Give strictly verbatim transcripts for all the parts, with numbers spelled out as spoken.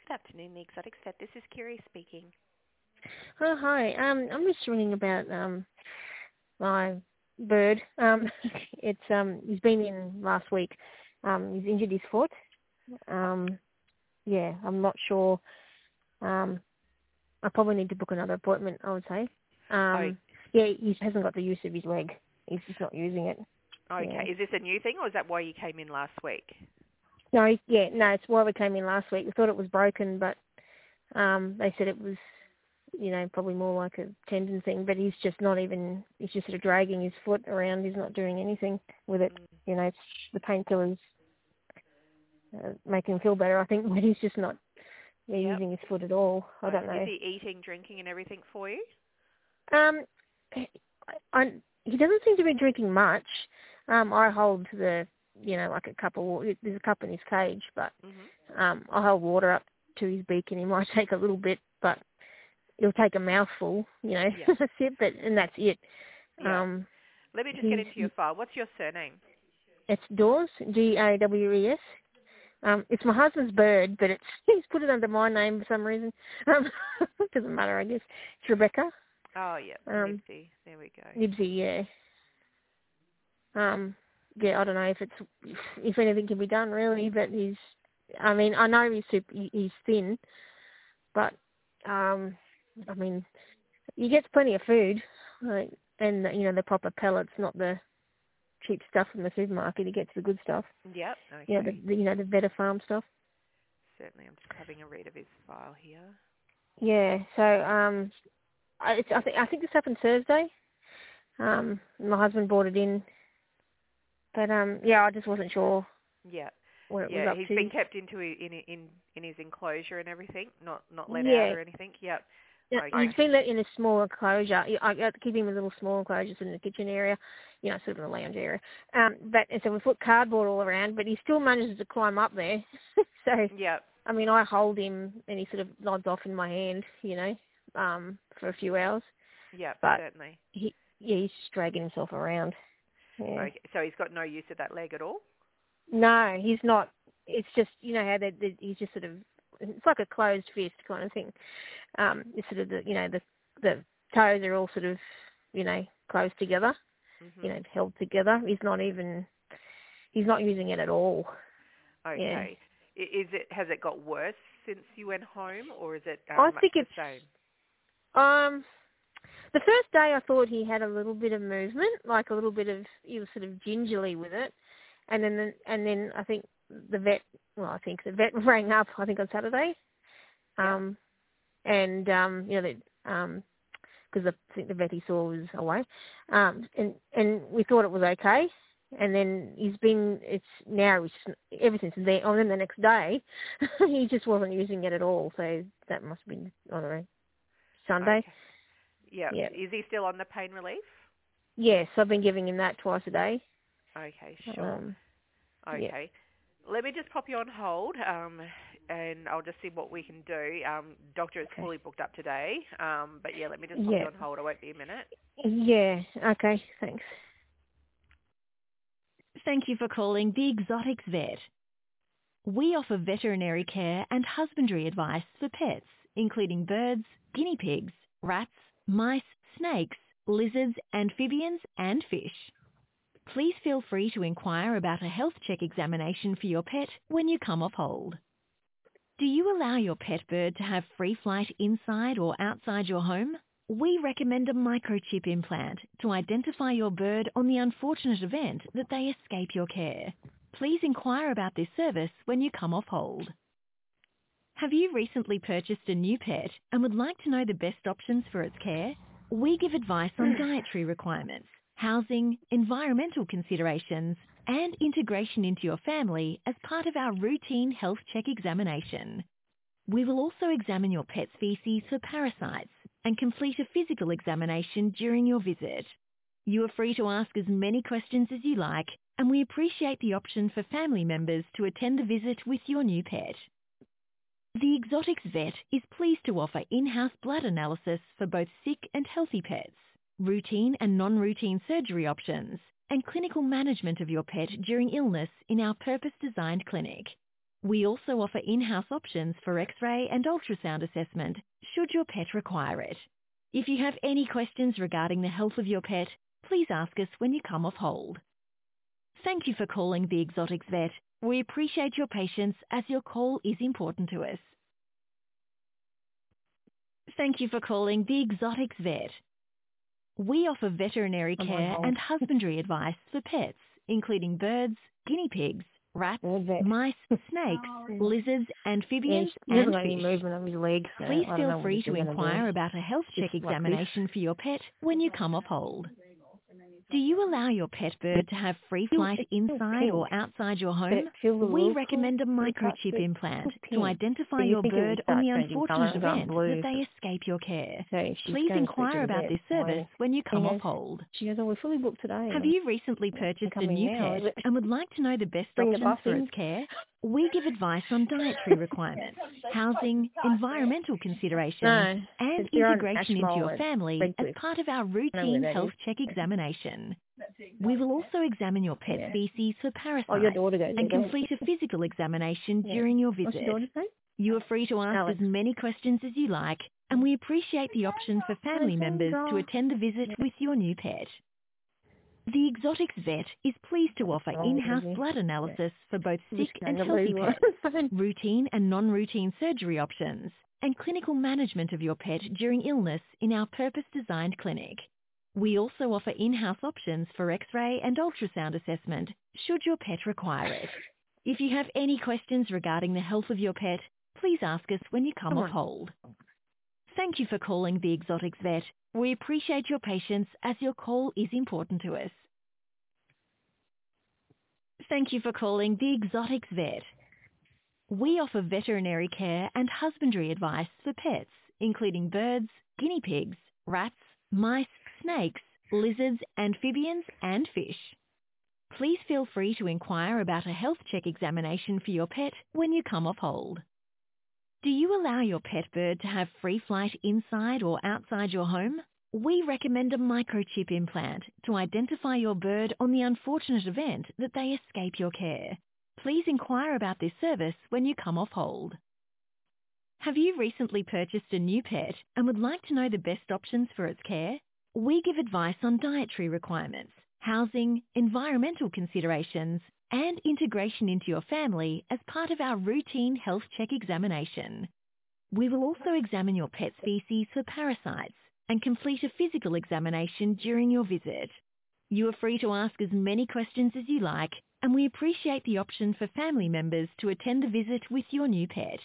Good afternoon, the Exotic Vet. This is Kiri speaking. Oh, hi. Um, I'm just ringing about um my bird. Um, it's um he's been in last week. Um, he's injured his foot. Um, yeah, I'm not sure. Um, I probably need to book another appointment, I would say. Oh, Um, yeah, he hasn't got the use of his leg. He's just not using it. okay. Yeah. Is this a new thing, or is that why you came in last week? No, he- yeah, no, it's why we came in last week. We thought it was broken, but um, they said it was, you know, probably more like a tendon thing, but he's just not even, he's just sort of dragging his foot around. He's not doing anything with it. Mm. You know, it's, the painkillers uh, make him feel better, I think, but he's just not yeah, Yep. using his foot at all. I Okay. don't Is know. he eating, drinking, and everything for you? Um, I, I, he doesn't seem to be drinking much. Um, I hold the, you know, like a cup of water. There's a cup in his cage, but Mhm. um, I hold water up to his beak and he might take a little bit, but he'll take a mouthful, you know, Yeah. that's it, but, and that's it. Yeah. Um, Let me just get he's, into your file. What's your surname? it's Dawes, D A W E S. Um, it's my husband's bird, but it's, he's put it under my name for some reason. Um, doesn't matter, I guess. It's Rebecca. Oh, yeah. Um, Nibsy. There we go. Nibsy, yeah. Um, yeah, I don't know if it's, if anything can be done really, but he's, I mean, I know he's super, he- he's thin, but, um, I mean, he gets plenty of food, like, and, you know, the proper pellets, not the cheap stuff from the supermarket. He gets the good stuff. Yep. You know, the, Okay. the you know, the Veta Farm stuff. Certainly. I'm just having a read of his file here. Yeah, so, um, I, it's, I think, I think this happened Thursday. Um, my husband brought it in, but, um, yeah, I just wasn't sure Yeah. what it was Yeah. up He's been to. kept into i- in in in his enclosure and everything, not not let out Yeah, or anything. Yep. yeah, he's Okay. been let in a small enclosure. I I got to keep him in a little small enclosure in the kitchen area, you know, sort of in the lounge area. Um, but and so we put cardboard all around, but he still manages to climb up there. So, Yep. I mean, I hold him and he sort of nods off in my hand, you know, um, for a few hours. Yep. But Certainly. he, yeah, he's just dragging himself around. Yeah. Okay. So he's got no use of that leg at all. No, he's not. It's just, you know, how they, they, he's just sort of, it's like a closed fist kind of thing. Um, it's sort of the, you know, the the toes are all sort of, you know, closed together, you Mhm. know, held together. He's not even, he's not using it at all. Yeah. Okay. I- Is it has it got worse since you went home, or is it I um, much think the it's, same? um, the first day I thought he had a little bit of movement, like a little bit of, he was sort of gingerly with it. And then, the, and then I think the vet, well, I think the vet rang up, I think on Saturday. Yeah. Um, and, um, you know, the, um, because I think the vet he saw was away. Um, and, and we thought it was okay. And then he's been, it's now, it's just, ever since then, and then the next day, he just wasn't using it at all. So that must have been, I don't know, Sunday. Okay. Yeah. Yeah. Is he still on the pain relief? Yes, I've been giving him that twice a day. Okay. Sure. Um, yeah. Okay. Let me just pop you on hold, um, and I'll just see what we can do. Um, doctor is Okay. fully booked up today, um, but yeah, let me just pop you Yeah. on hold. I won't be a minute. Yeah. Okay. Thanks. Thank you for calling the Exotics Vet. We offer veterinary care and husbandry advice for pets, including birds, guinea pigs, rats, mice, snakes, lizards, amphibians, and fish. Please feel free to inquire about a health check examination for your pet when you come off hold. Do you allow your pet bird to have free flight inside or outside your home? We recommend a microchip implant to identify your bird on the unfortunate event that they escape your care. Please inquire about this service when you come off hold. Have you recently purchased a new pet and would like to know the best options for its care? We give advice on dietary requirements, housing, environmental considerations, and integration into your family as part of our routine health check examination. We will also examine your pet's feces for parasites and complete a physical examination during your visit. You are free to ask as many questions as you like, and we appreciate the option for family members to attend the visit with your new pet. The Exotics Vet is pleased to offer in-house blood analysis for both sick and healthy pets, routine and non-routine surgery options, and clinical management of your pet during illness in our purpose-designed clinic. We also offer in-house options for X-ray and ultrasound assessment should your pet require it. If you have any questions regarding the health of your pet, please ask us when you come off hold. Thank you for calling the Exotics Vet. We appreciate your patience as your call is important to us. Thank you for calling the Exotics Vet. We offer veterinary I'm on care hold. and husbandry advice for pets, including birds, guinea pigs, rats, Bird vet. mice, snakes, lizards, Yeah, amphibians, he hasn't and got any fish. movement of his legs. So Please I don't feel know what free he's to gonna inquire do. about a health check Just like this. examination for your pet when you come off hold. Do you allow your pet bird to have free Feel- flight it's still inside pink. or outside your But home? it feels a We little recommend a cool. It's like- microchip it's implant still to pink. identify So you your think it would bird on start the changing unfortunate colour and going event blue. that they escape your care. So she's Please going to speak to inquire the about vet. this service Waiting. when you come He off goes- hold. She goes, oh, we're fully booked today. Have you recently purchased a coming new now, pet is it? and would like to know the best Bring the options bus for in. its care? We give advice on dietary requirements, housing, environmental considerations, No, and it's your own integration into your Ashmole at family as Redcliffe. part of our I know where routine that health is. check examination. We will also examine your pet Yeah. species for Oh, your parasites daughter goes and there. complete a physical examination Yeah. during your What's visit. your daughter's name? You are free to ask Alex. as many questions as you like, and we appreciate the option for family members to attend the visit with your new pet. The Exotics Vet is pleased to offer Oh, in-house okay. blood analysis for both I'm sick just and going to healthy lose pets, one. routine and non-routine surgery options, and clinical management of your pet during illness in our purpose-designed clinic. We also offer in-house options for X-ray and ultrasound assessment should your pet require it. If you have any questions regarding the health of your pet, please ask us when you come Come off on. hold. Thank you for calling the Exotics Vet. We appreciate your patience as your call is important to us. Thank you for calling the Exotics Vet. We offer veterinary care and husbandry advice for pets, including birds, guinea pigs, rats, mice, snakes, lizards, amphibians, and fish. Please feel free to inquire about a health check examination for your pet when you come off hold. Do you allow your pet bird to have free flight inside or outside your home? We recommend a microchip implant to identify your bird on the unfortunate event that they escape your care. Please inquire about this service when you come off hold. Have you recently purchased a new pet and would like to know the best options for its care? We give advice on dietary requirements, housing, environmental considerations, and integration into your family as part of our routine health check examination. We will also examine your pet species for parasites and complete a physical examination during your visit. You are free to ask as many questions as you like, and we appreciate the option for family members to attend the visit with your new pet.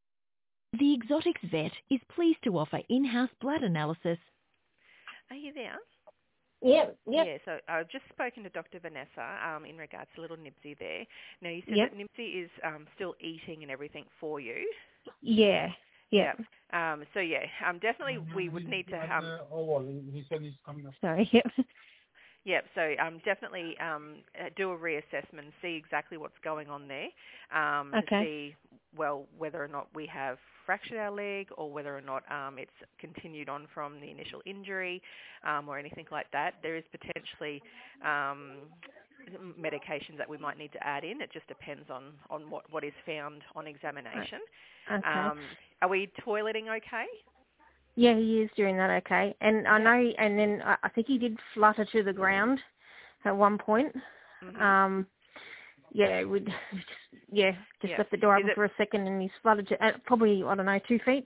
The Exotics Vet is pleased to offer in-house blood analysis. Are you there? Yep, yep. Yeah, so I've just spoken to Doctor Vanessa um, in regards to little Nibsy there. Now, you said Yep. that Nibsy is um, still eating and everything for you. Yeah, yeah. Yep. Um, so, yeah, um, definitely we would need to... Um, oh, well, he said he's coming up. Sorry, yep. Yep, so um, definitely um, uh, do a reassessment, see exactly what's going on there, um, Okay. to see, well, whether or not we have fractured our leg or whether or not um, it's continued on from the initial injury um, or anything like that. There is potentially um, medications that we might need to add in. It just depends on, on what, what is found on examination. Okay. Um, are we toileting okay? Yeah, he is doing that okay. And I Yeah. know, and then I I think he did flutter to the ground at one point. Mm-hmm. Um, yeah, we'd just, yeah, just Yeah. left the door Is open it- for a second and he's fluttered to, uh, probably, I don't know, two feet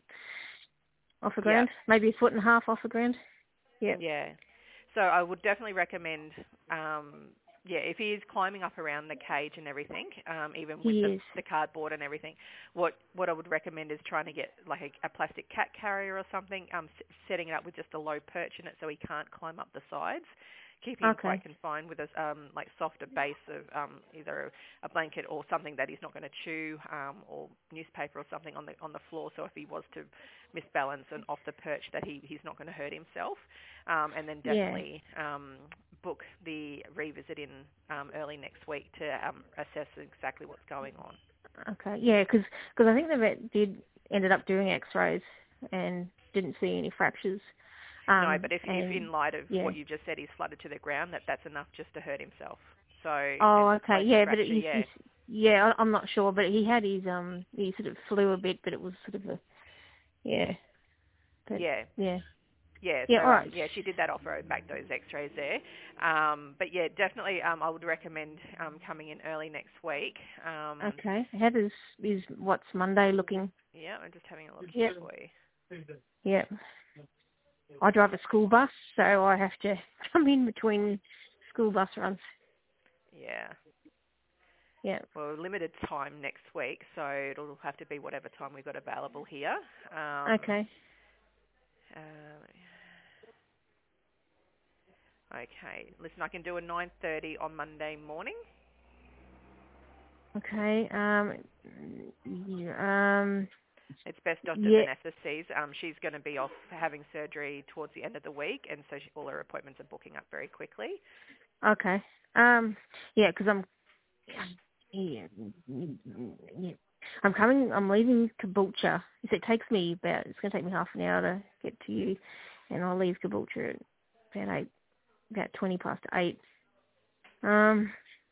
off the Yeah. ground, maybe a foot and a half off the ground. Yeah. Yeah. So I would definitely recommend, um, yeah, if he is climbing up around the cage and everything, um, even with He the, is. the cardboard and everything, what what I would recommend is trying to get like a, a plastic cat carrier or something, um, s- setting it up with just a low perch in it so he can't climb up the sides, keeping him Okay. quite confined with a um, like softer base of um, either a blanket or something that he's not going to chew, um, or newspaper or something on the on the floor. So if he was to misbalance and off the perch, that he he's not going to hurt himself. Um, and then definitely um, book the revisit in um, early next week to um, assess exactly what's going on. Okay, yeah, because I think the vet did ended up doing X-rays and didn't see any fractures. Um, no, but if, if and, in light of yeah. what you just said, he's flooded to the ground, that that's enough just to hurt himself. So Oh, and okay, like yeah, a but it, fracture, you, yeah. you, yeah, I, I'm not sure, but he had his um, he sort of flew a bit, but it was sort of a, yeah, but, Yeah. yeah, Yeah, yeah, so all right, um, yeah, she did that offer back those X-rays there. Um, but yeah, definitely, um, I would recommend um, coming in early next week. Um, okay. How does is what's Monday looking? yeah, I'm just having a look Yeah, here for you. yeah. I drive a school bus, so I have to come in between school bus runs. Yeah. Yeah. Well, limited time next week, so it'll have to be whatever time we've got available here. Um, Okay. uh, okay. Listen, I can do a nine thirty on Monday morning. Okay. Um. Yeah, um. It's best Doctor Yeah. Vanessa sees. Um, she's going to be off having surgery towards the end of the week, and so she, all her appointments are booking up very quickly. Okay. Um. Yeah, because I'm. Yeah, yeah. I'm coming. I'm leaving Caboolture. So it takes me about. It's going to take me half an hour to get to you, and I'll leave Caboolture at about eight, about twenty past eight. Um.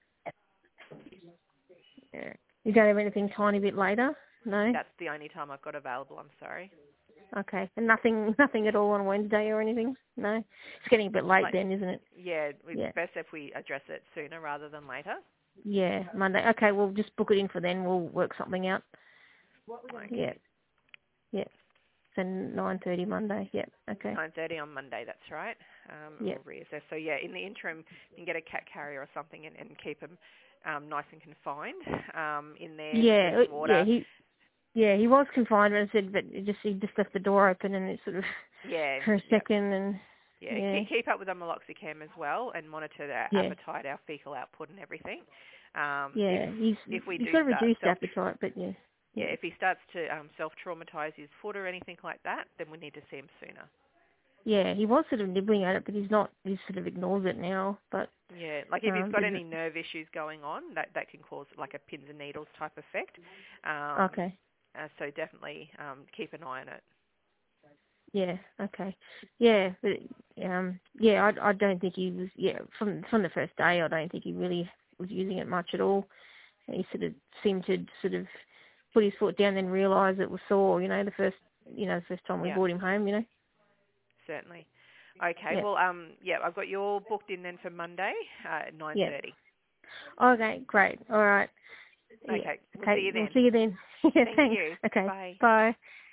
Yeah. You don't have anything tiny bit later? No. That's the only time I've got available. I'm sorry. Okay. And nothing, nothing at all on Wednesday or anything? No. It's getting a bit late Like, then, isn't it? yeah, it's Yeah. best if we address it sooner rather than later. Yeah. Monday. Okay. We'll just book it in for then. We'll work something out. Okay. Yeah. Yeah. So nine thirty Monday. Yeah. Okay. nine thirty on Monday, that's right. Um, and Yeah. we'll reassess. So, yeah, in the interim, you can get a cat carrier or something and, and keep them um, nice and confined um, in there, Yeah. drinking water. Yeah. He. Yeah. He was confined, but I said, but it just he just left the door open and it sort of Yeah. for a Yep. second and. Yeah, Yeah. keep, keep up with the meloxicam as well and monitor their Yeah. appetite, our fecal output and everything. Um, Yeah. if He's if we he's do got a start reduced self, appetite, but yeah. yeah, if he starts to um, self-traumatize his foot or anything like that, then we need to see him sooner. Yeah, he was sort of nibbling at it, but he's not. He sort of ignores it now. But Yeah, like if he's um, got but any it, nerve issues going on, that that can cause like a pins and needles type effect. Um, okay. uh, so definitely um, keep an eye on it. Yeah. Okay. Yeah. But, um. Yeah. I. I don't think he was. Yeah. From from the first day, I don't think he really was using it much at all. He sort of seemed to sort of put his foot down and realise it was sore. You know, the first. You know, the first time we Yeah, brought him home. You know. certainly. Okay, Yeah. well, um, yeah, I've got you all booked in then for Monday uh, at nine Yeah. thirty. Okay. Great. All right. Yeah. Okay, we'll see Okay. you We'll then. see you then. Yeah. Thank Thanks. you. Okay. Bye. Bye.